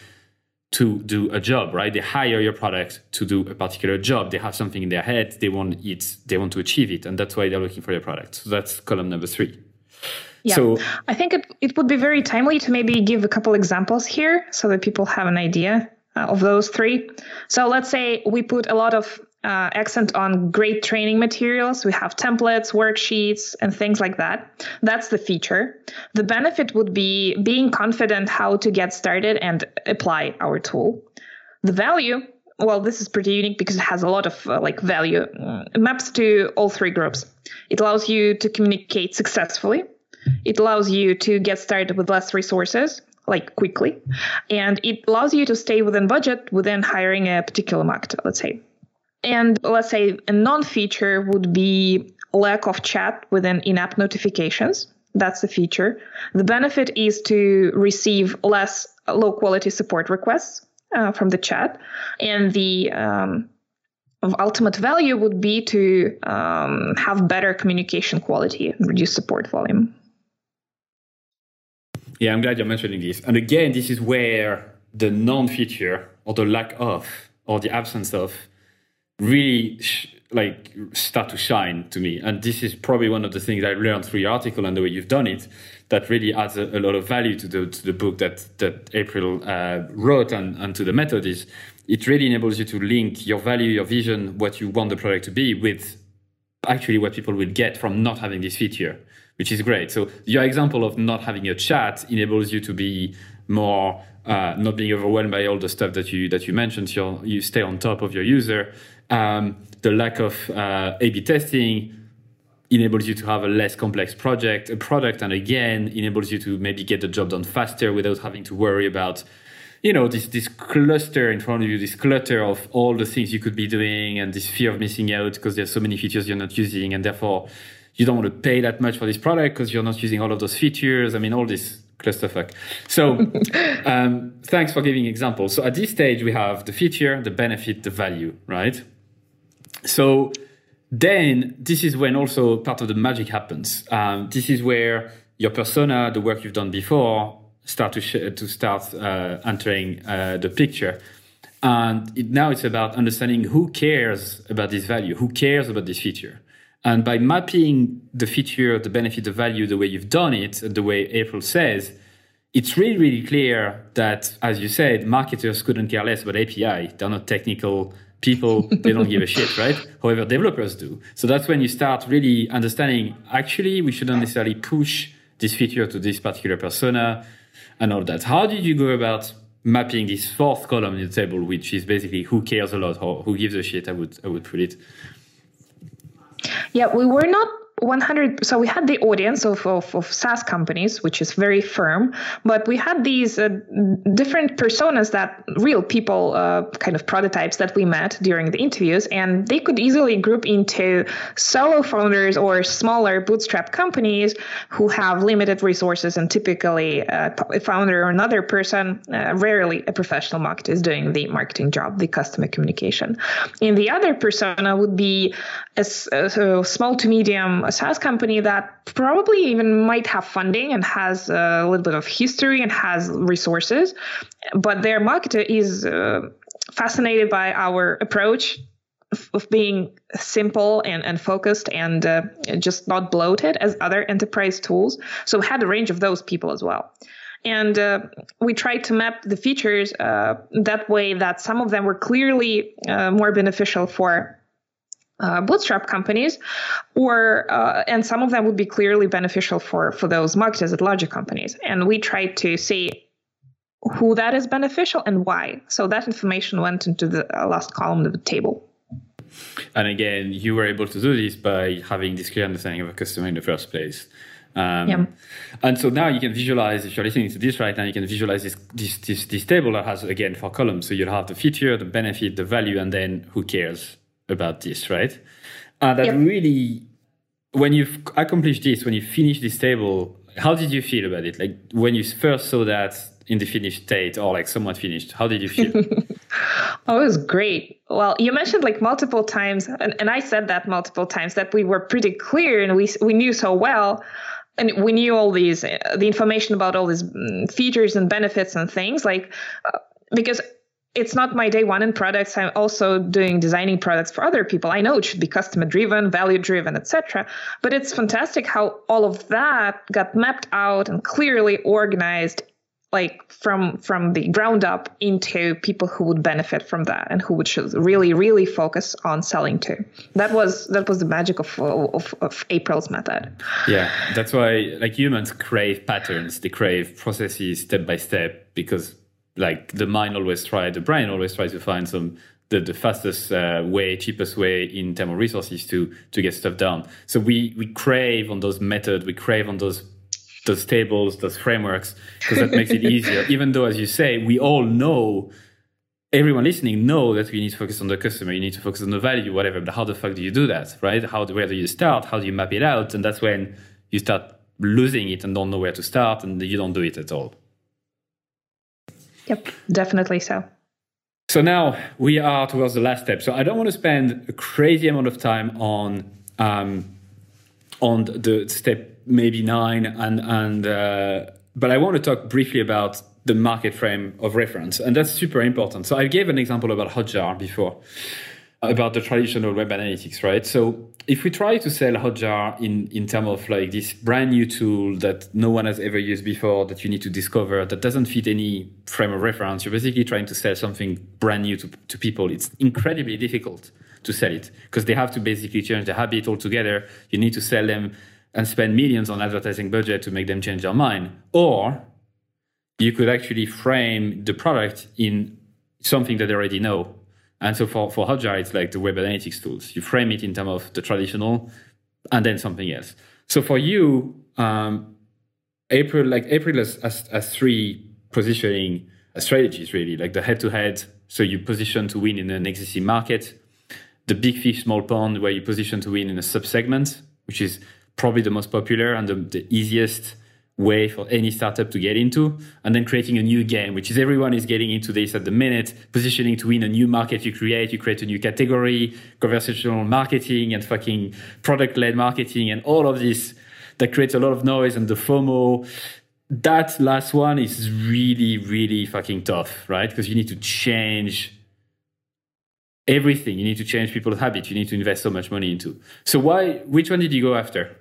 to do a job, right? They hire your product to do a particular job. They have something in their head. They want it. They want to achieve it. And that's why they're looking for your product. So that's column number three. Yeah, so, I think it, it would be very timely to maybe give a couple examples here so that people have an idea uh, of those three. So let's say we put a lot of uh, accent on great training materials. We have templates, worksheets, and things like that. That's the feature. The benefit would be being confident how to get started and apply our tool. The value, well, this is pretty unique because it has a lot of uh, like value. It maps to all three groups. It allows you to communicate successfully. It allows you to get started with less resources, like quickly. And it allows you to stay within budget within hiring a particular marketer, let's say. And let's say a non-feature would be lack of chat within in-app notifications. That's the feature. The benefit is to receive less low-quality support requests uh, from the chat. And the um, ultimate value would be to um, have better communication quality and reduce support volume. Yeah, I'm glad you're mentioning this. And again, this is where the non-feature or the lack of or the absence of really sh- like start to shine to me. And this is probably one of the things I learned through your article and the way you've done it that really adds a, a lot of value to the to the book that that April uh, wrote and, and to the method is it really enables you to link your value, your vision, what you want the product to be with actually what people will get from not having this feature, which is great. So your example of not having a chat enables you to be more, uh, not being overwhelmed by all the stuff that you that you mentioned. So you stay on top of your user. Um, the lack of uh, A B testing enables you to have a less complex project, a product, and again, enables you to maybe get the job done faster without having to worry about, you know, this this cluster in front of you, this clutter of all the things you could be doing and this fear of missing out because there's so many features you're not using and therefore you don't want to pay that much for this product because you're not using all of those features. I mean, all this clusterfuck. So um, thanks for giving examples. So at this stage, we have the feature, the benefit, the value, right? So then this is when also part of the magic happens. Um, this is where your persona, the work you've done before, start to sh- to start uh, entering uh, the picture. And it, now it's about understanding who cares about this value, who cares about this feature. And by mapping the feature, the benefit, the value, the way you've done it, the way April says, it's really, really clear that, as you said, marketers couldn't care less about A P I. They're not technical people. They don't give a shit, right? However, developers do. So that's when you start really understanding, actually, we shouldn't necessarily push this feature to this particular persona and all that. How did you go about mapping this fourth column in the table, which is basically who cares a lot or who gives a shit, I would, I would put it. Yeah, we were not one hundred. So we had the audience of, of, of SaaS companies, which is very firm, but we had these uh, different personas that real people, uh, kind of prototypes that we met during the interviews, and they could easily group into solo founders or smaller bootstrap companies who have limited resources and typically uh, a founder or another person, uh, rarely a professional marketer is doing the marketing job, the customer communication. And the other persona would be a, a, a small to medium a SaaS company that probably even might have funding and has a little bit of history and has resources, but their marketer is uh, fascinated by our approach of, of being simple and, and focused and uh, just not bloated as other enterprise tools. So we had a range of those people as well. And uh, we tried to map the features uh, that way that some of them were clearly uh, more beneficial for Uh, bootstrap companies, or uh, and some of them would be clearly beneficial for for those marketers at larger companies. And we tried to see who that is beneficial and why. So that information went into the uh, last column of the table. And again, you were able to do this by having this clear understanding of a customer in the first place. Um, yeah. And so now you can visualize, if you're listening to this right now, you can visualize this, this, this, this table that has, again, four columns. So you'll have the feature, the benefit, the value, and then who cares about this, right? And that yep. really, when you've accomplished this, when you finish this table, how did you feel about it? Like when you first saw that in the finished state or like somewhat finished, how did you feel? Oh, it was great. Well, you mentioned like multiple times, and, and I said that multiple times, that we were pretty clear and we we knew so well. And we knew all these, uh, the information about all these um, features and benefits and things, like, uh, because it's not my day one in products. I'm also doing designing products for other people. I know it should be customer driven, value driven, et cetera. But it's fantastic how all of that got mapped out and clearly organized, like from from the ground up into people who would benefit from that and who would really, really focus on selling to. That was that was the magic of of, of April's method. Yeah, that's why like humans crave patterns. They crave processes step by step because. Like the mind always tries, the brain always tries to find some the, the fastest uh, way, cheapest way in terms of resources to to get stuff done. So we we crave on those methods, we crave on those those tables, those frameworks, because that makes it easier. Even though, as you say, we all know, everyone listening know that we need to focus on the customer, you need to focus on the value, whatever. But how the fuck do you do that, right? How where do you start? How do you map it out? And that's when you start losing it and don't know where to start, and you don't do it at all. Yep, definitely so. So now we are towards the last step. So I don't want to spend a crazy amount of time on um, on the step maybe nine, and and uh, but I want to talk briefly about the market frame of reference, and that's super important. So I gave an example about Hotjar before. about the traditional web analytics, right? So if we try to sell Hotjar in, in terms of like this brand new tool that no one has ever used before, that you need to discover, that doesn't fit any frame of reference, you're basically trying to sell something brand new to, to people. It's incredibly difficult to sell it because they have to basically change their habit altogether. You need to sell them and spend millions on advertising budget to make them change their mind. Or you could actually frame the product in something that they already know. And so for, for Hotjar, it's like the web analytics tools. You frame it in terms of the traditional and then something else. So for you, um, April, like April has, has, has three positioning strategies, really, like the head-to-head. So you position to win in an existing market. The big fish, small pond, where you position to win in a sub-segment, which is probably the most popular and the, the easiest way for any startup to get into, and then creating a new game, which is everyone is getting into this at the minute, positioning to win a new market you create, you create a new category, conversational marketing and fucking product-led marketing and all of this that creates a lot of noise and the FOMO. That last one is really, really fucking tough, right? Because you need to change everything. You need to change people's habits. You need to invest so much money into. So why, which one did you go after?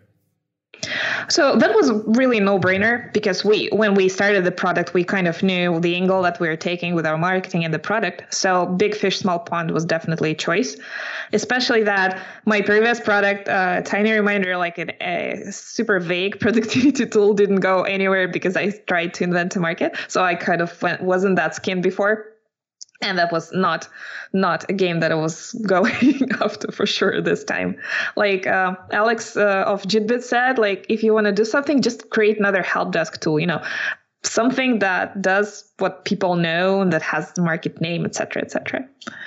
So that was really no-brainer because we, when we started the product, we kind of knew the angle that we were taking with our marketing and the product. So big fish, small pond was definitely a choice, especially that my previous product, uh, Tiny Reminder, like an, a super vague productivity tool, didn't go anywhere because I tried to invent a market. So I kind of went, wasn't that skinned before. And that was not not a game that I was going after for sure this time. Like uh, Alex uh, of Jitbit said, like if you want to do something, just create another help desk tool. You know, something that does what people know and that has the market name, et cetera, et cetera.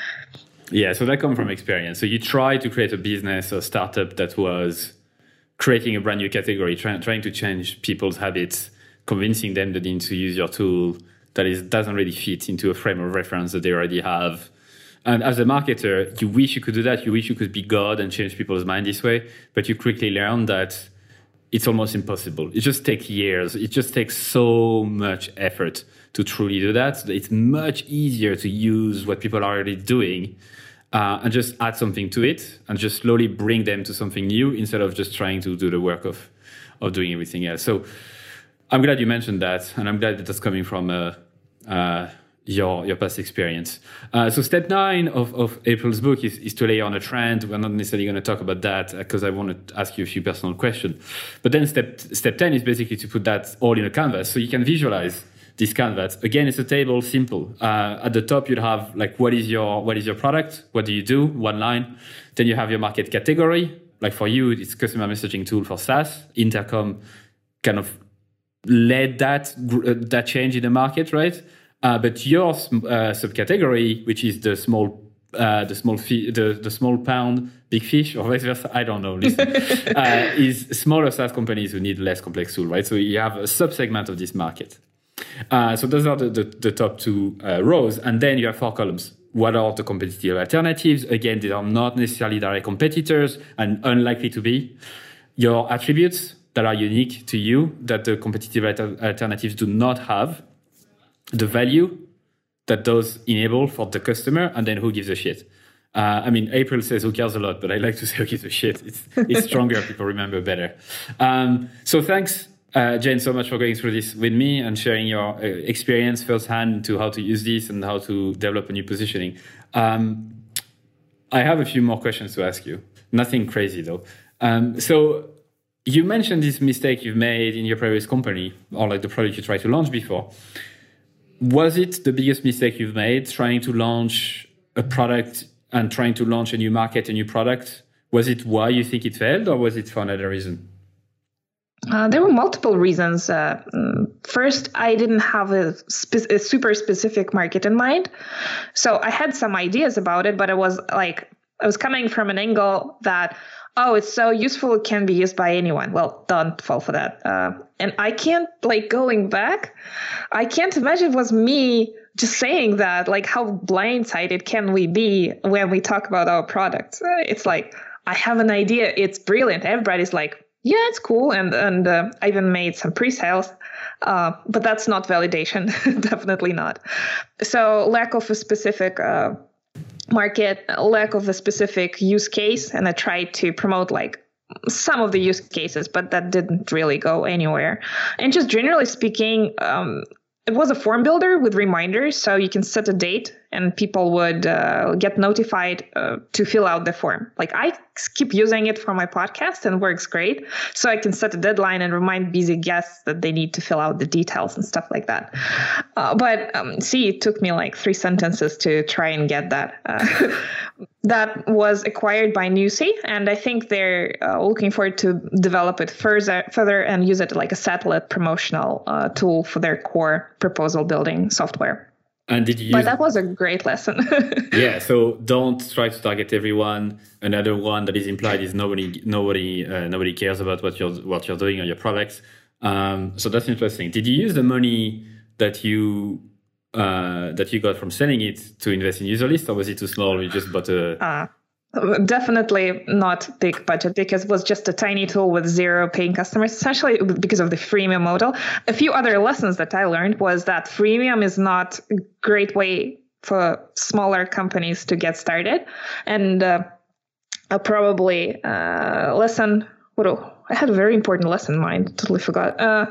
Yeah, so that comes from experience. So you try to create a business or startup that was creating a brand new category, trying trying to change people's habits, convincing them that they need to use your tool that is doesn't really fit into a frame of reference that they already have. And as a marketer, you wish you could do that. You wish you could be God and change people's mind this way, but you quickly learn that it's almost impossible. It just takes years. It just takes so much effort to truly do that. It's much easier to use what people are already doing uh, and just add something to it and just slowly bring them to something new instead of just trying to do the work of, of doing everything else. So I'm glad you mentioned that, and I'm glad that that's coming from uh, uh, your your past experience. Uh, so step nine of, of April's book is, is to lay on a trend. We're not necessarily going to talk about that because I want to ask you a few personal questions. But then step step ten is basically to put that all in a canvas so you can visualize this canvas. Again, it's a table, simple. Uh, at the top, you'd have like what is your what is your product? What do you do? One line. Then you have your market category. Like for you, it's customer messaging tool for SaaS. Intercom kind of led that uh, that change in the market, right? Uh, but your uh, subcategory, which is the small, uh, the small, fi- the the small pound, big fish, or vice versa, I don't know. Listen, uh, is smaller SaaS companies who need less complex tool, right? So you have a subsegment of this market. Uh, so those are the the, the top two uh, rows, and then you have four columns. What are the competitive alternatives? Again, they are not necessarily direct competitors and unlikely to be. Your attributes that are unique to you, that the competitive alternatives do not have, the value that those enable for the customer, and then who gives a shit. Uh, I mean, April says who cares a lot, but I like to say who gives a shit. It's, it's stronger, people remember better. Um, so thanks, uh, Jane, so much for going through this with me and sharing your uh, experience firsthand to how to use this and how to develop a new positioning. Um, I have a few more questions to ask you. Nothing crazy, though. Um, so you mentioned this mistake you've made in your previous company, or like the product you tried to launch before. Was it the biggest mistake you've made, trying to launch a product and trying to launch a new market, a new product? Was it why you think it failed, or was it for another reason? Uh, there were multiple reasons. Uh, first, I didn't have a, spe- a super specific market in mind. So I had some ideas about it, but it was like, I was coming from an angle that, oh, it's so useful, it can be used by anyone. Well, don't fall for that. Uh, and I can't, like, going back, I can't imagine it was me just saying that, like, how blindsided can we be when we talk about our products? It's like, I have an idea, it's brilliant. Everybody's like, yeah, it's cool. And, and uh, I even made some pre-sales, uh, but that's not validation, definitely not. So lack of a specific uh, market, lack of a specific use case, and I tried to promote like some of the use cases, but that didn't really go anywhere. And just generally speaking, um, it was a form builder with reminders, so you can set a date and people would uh, get notified uh, to fill out the form. Like I keep using it for my podcast and works great. So I can set a deadline and remind busy guests that they need to fill out the details and stuff like that. Uh, but um, see, it took me like three sentences to try and get that. Uh, that was acquired by Newsy, and I think they're uh, looking forward to develop it further, further and use it like a satellite promotional uh, tool for their core proposal building software. And did you use but that was a great lesson. Yeah, so don't try to target everyone. Another one that is implied is nobody nobody uh, nobody cares about what you're what you're doing or your products. Um, so that's interesting. Did you use the money that you uh, that you got from selling it to invest in UserList, or was it too small? You just bought a uh, definitely not big budget, because it was just a tiny tool with zero paying customers, essentially because of the freemium model. A few other lessons that I learned was that freemium is not a great way for smaller companies to get started. And uh, I'll probably uh, lesson, what do, I had a very important lesson in mind, totally forgot. Uh,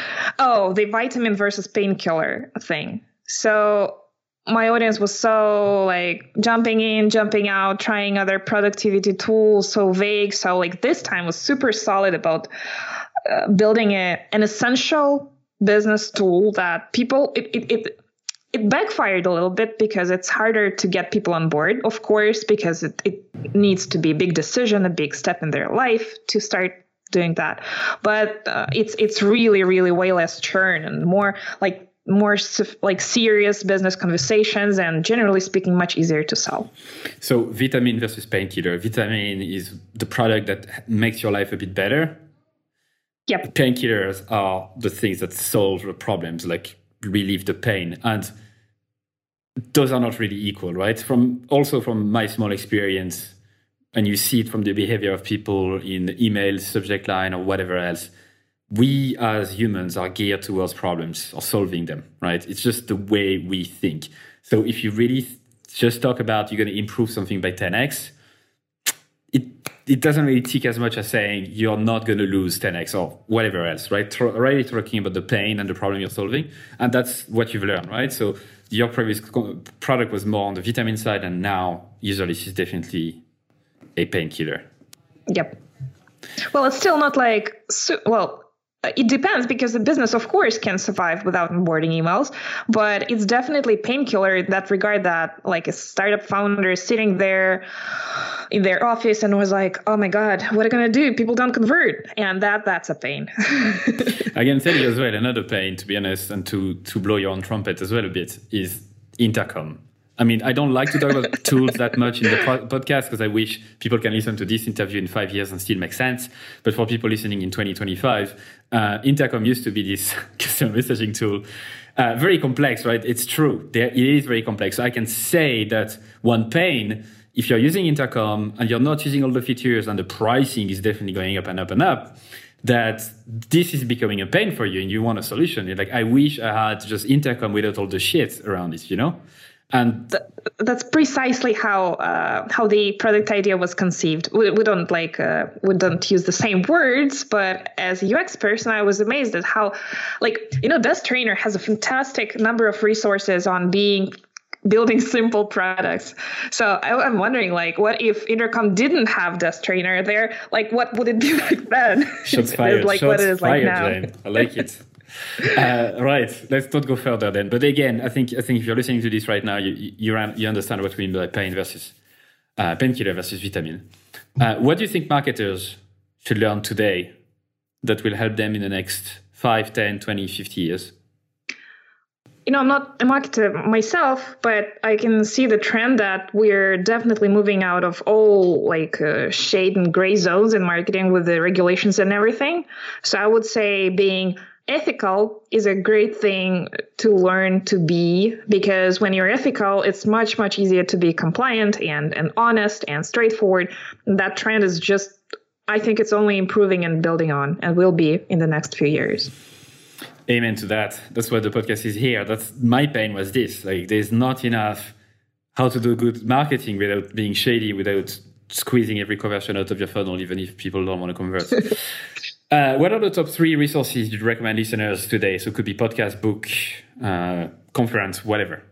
oh, the vitamin versus painkiller thing. So my audience was so like jumping in, jumping out, trying other productivity tools, so vague. So like this time was super solid about uh, building a, an essential business tool that people, it, it, it, it backfired a little bit because it's harder to get people on board, of course, because it, it needs to be a big decision, a big step in their life to start doing that. But uh, it's, it's really, really way less churn and more like, more like serious business conversations, and generally speaking, much easier to sell. So vitamin versus painkiller. Vitamin is the product that makes your life a bit better. Yep. Painkillers are the things that solve the problems, like relieve the pain. And those are not really equal, right? From also from my small experience, and you see it from the behavior of people in email, subject line, or whatever else. We as humans are geared towards problems or solving them, right? It's just the way we think. So if you really just talk about you're going to improve something by ten x, it it doesn't really tick as much as saying you're not going to lose ten x or whatever else, right? Tr- really talking about the pain and the problem you're solving. And that's what you've learned, right? So your previous product was more on the vitamin side, and now UserList is definitely a painkiller. Yep. Well, it's still not like, well, it depends, because the business, of course, can survive without onboarding emails, but it's definitely painkiller in that regard, that like a startup founder is sitting there in their office and was like, oh my God, what are we going to do? People don't convert. And that that's a pain. I can tell you as well, another pain, to be honest, and to, to blow your own trumpet as well a bit, is Intercom. I mean, I don't like to talk about tools that much in the po- podcast because I wish people can listen to this interview in five years and still make sense. But for people listening in twenty twenty-five, uh, Intercom used to be this customer messaging tool. Uh, very complex, right? It's true. There, it is very complex. So I can say that one pain, if you're using Intercom and you're not using all the features and the pricing is definitely going up and up and up, that this is becoming a pain for you and you want a solution. You're like, I wish I had just Intercom without all the shit around it, you know? And Th- that's precisely how uh, how the product idea was conceived. We, we don't like uh, we don't use the same words, but as a U X person, I was amazed at how, like, you know, Desk Trainer has a fantastic number of resources on being building simple products. So I, I'm wondering, like, what if Intercom didn't have Desk Trainer there? Like, what would it be like then? Shots fired. like Shots what it is fired, like now. Jane. I like it. uh, right, let's not go further then. But again, I think I think if you're listening to this right now, you you, you understand what we mean by pain versus uh, painkiller versus vitamin. Uh, what do you think marketers should learn today that will help them in the next five, ten, twenty, fifty years? You know, I'm not a marketer myself, but I can see the trend that we're definitely moving out of all like uh, shade and gray zones in marketing with the regulations and everything. So I would say being ethical is a great thing to learn to be, because when you're ethical, it's much, much easier to be compliant and, and honest and straightforward. And that trend is just, I think it's only improving and building on, and will be in the next few years. Amen to that. That's why the podcast is here. That's my pain was this. Like, there's not enough how to do good marketing without being shady, without squeezing every conversion out of your funnel, even if people don't want to convert. uh, what are the top three resources you'd recommend listeners today? So it could be podcast, book, uh, conference, whatever.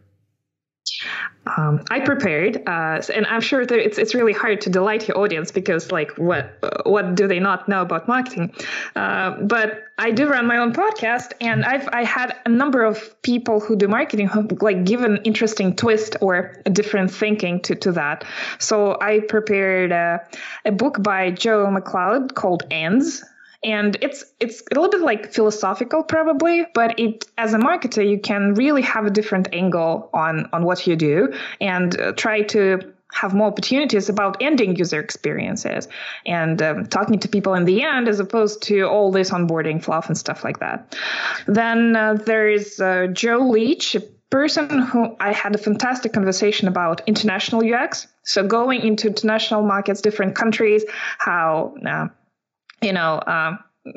Um, I prepared, uh, and I'm sure that it's it's really hard to delight your audience because, like, what what do they not know about marketing? Uh, but I do run my own podcast, and I've I had a number of people who do marketing who like give an interesting twist or a different thinking to, to that. So I prepared uh, a book by Joe McLeod called Ends. And it's it's a little bit like philosophical probably, but it as a marketer, you can really have a different angle on, on what you do and uh, try to have more opportunities about ending user experiences and um, talking to people in the end as opposed to all this onboarding fluff and stuff like that. Then uh, there is uh, Joe Leach, a person who I had a fantastic conversation about international U X. So going into international markets, different countries, how... Uh, You know, uh,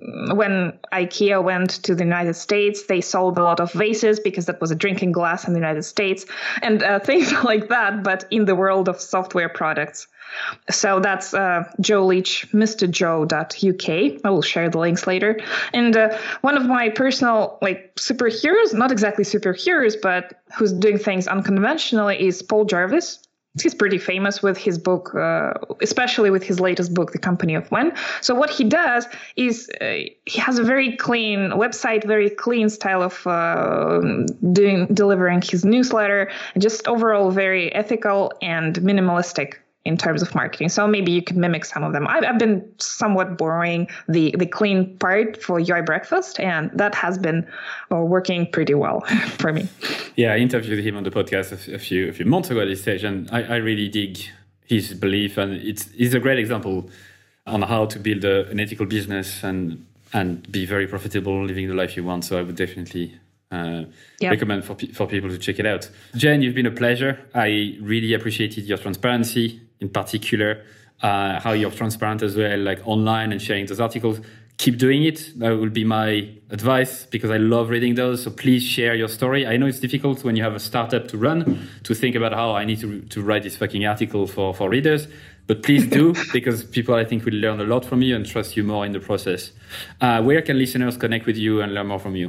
when IKEA went to the United States, they sold a lot of vases because that was a drinking glass in the United States and uh, things like that, but in the world of software products. So that's uh, Joe Leach, Mister Joe dot U K. I will share the links later. And uh, one of my personal like superheroes, not exactly superheroes, but who's doing things unconventionally is Paul Jarvis. He's pretty famous with his book, uh, especially with his latest book, The Company of When. So what he does is uh, he has a very clean website, very clean style of uh, doing delivering his newsletter, and just overall very ethical and minimalistic in terms of marketing. So maybe you could mimic some of them. I've, I've been somewhat borrowing the, the clean part for U I Breakfast, and that has been uh, working pretty well for me. Yeah, I interviewed him on the podcast a few a few months ago at this stage, and I, I really dig his belief, and it's it's a great example on how to build a, an ethical business and and be very profitable, living the life you want. So I would definitely uh, yep. recommend for for people to check it out. Jen, you've been a pleasure. I really appreciated your transparency, in particular, uh, how you're transparent as well, like online and sharing those articles. Keep doing it. That will be my advice because I love reading those. So please share your story. I know it's difficult when you have a startup to run to think about how I need to to write this fucking article for, for readers. But please do because people, I think, will learn a lot from you and trust you more in the process. Uh, where can listeners connect with you and learn more from you?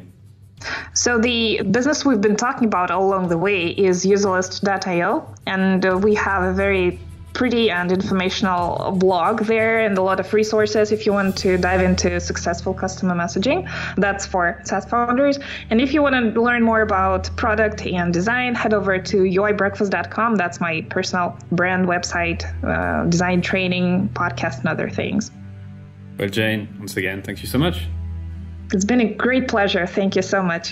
So the business we've been talking about all along the way is userlist dot io, and uh, we have a very pretty and informational blog there and a lot of resources if you want to dive into successful customer messaging. That's for SaaS founders. And if you want to learn more about product and design, head over to U I breakfast dot com. That's my personal brand website, uh, design training, podcast, and other things. Well, Jane, once again, thank you so much. It's been a great pleasure. Thank you so much.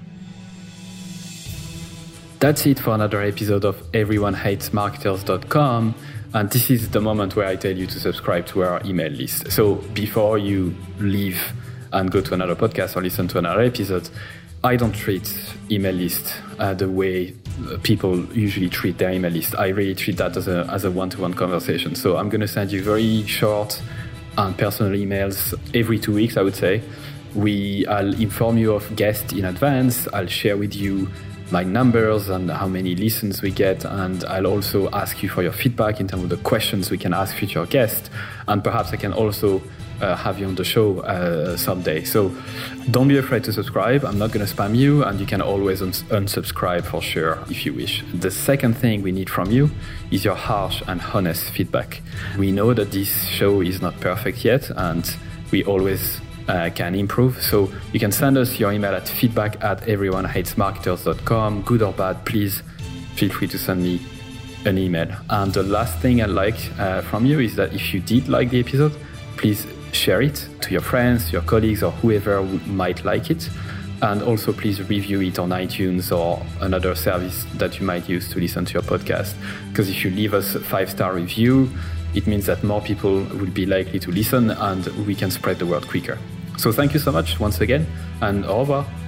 That's it for another episode of everyone hates marketers dot com. And this is the moment where I tell you to subscribe to our email list. So before you leave and go to another podcast or listen to another episode, I don't treat email list uh, the way people usually treat their email list. I really treat that as a, as a one-to-one conversation. So I'm going to send you very short and personal emails every two weeks, I would say. We, I'll inform you of guests in advance. I'll share with you my numbers and how many listens we get, and I'll also ask you for your feedback in terms of the questions we can ask future guests, and perhaps I can also uh, have you on the show uh, someday. So don't be afraid to subscribe. I'm not going to spam you, and you can always uns- unsubscribe for sure if you wish. The second thing we need from you is your harsh and honest feedback. We know that this show is not perfect yet, and we always Uh, can improve. So you can send us your email at feedback at everyone hates marketers dot com. Good or bad, please feel free to send me an email. And the last thing I'd like uh, from you is that if you did like the episode, please share it to your friends, your colleagues, or whoever might like it. And also please review it on iTunes or another service that you might use to listen to your podcast. Because if you leave us a five-star review, it means that more people will be likely to listen and we can spread the word quicker. So thank you so much once again, and au revoir.